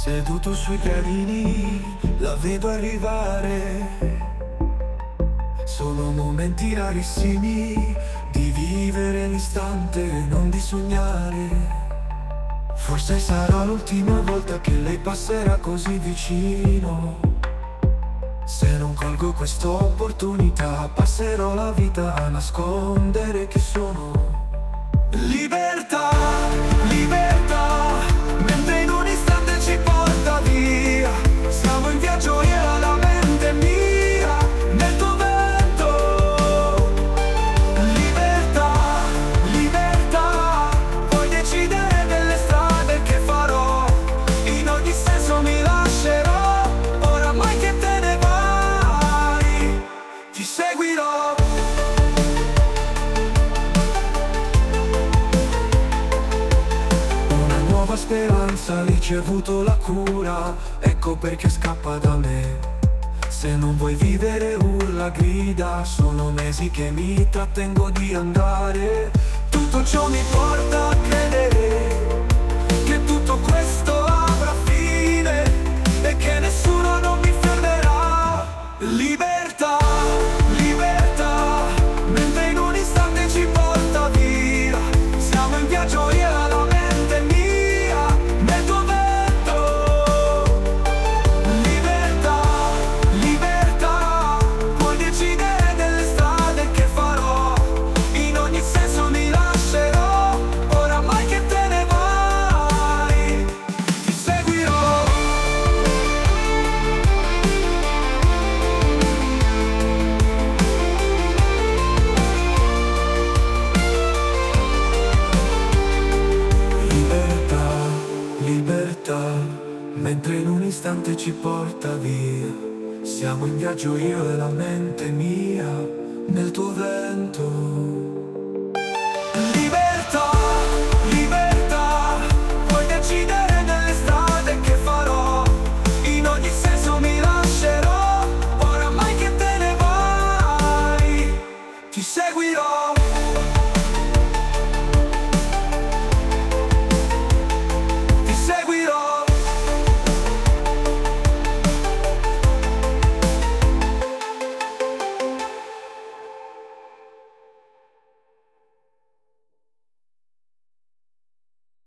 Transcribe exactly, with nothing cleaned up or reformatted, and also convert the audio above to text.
Seduto sui gradini, la vedo arrivare. Sono momenti rarissimi, di vivere l'istante e non di sognare. Forse sarà l'ultima volta che lei passerà così vicino. Se non colgo questa opportunità, passerò la vita a nascondere chi sono. Libertà, libertà, mentre in un istante ci porta via. Siamo in viaggio io e la mente è mia, nel tuo vento. Libertà, libertà, puoi decidere delle strade che farò. In ogni senso mi lascerò, oramai che te ne vai, ti seguirò. Nuova speranza, ha ricevuto la cura, ecco perché scappa da me. Se non vuoi vivere urla, grida, sono mesi che mi trattengo di andare. Tutto ciò mi porta a credere che tutto questo avrà fine e che nessuno non mi fermerà. Libertà, libertà, mentre in un istante ci porta via. Siamo in viaggio io e la mente mia, nel tuo vento. Libertà, libertà, puoi decidere delle strade che farò. In ogni senso mi lascerò, oramai che te ne vai, ti seguirò. Libertà, libertà, mentre in un istante ci porta via. Siamo in viaggio io e la mente mia.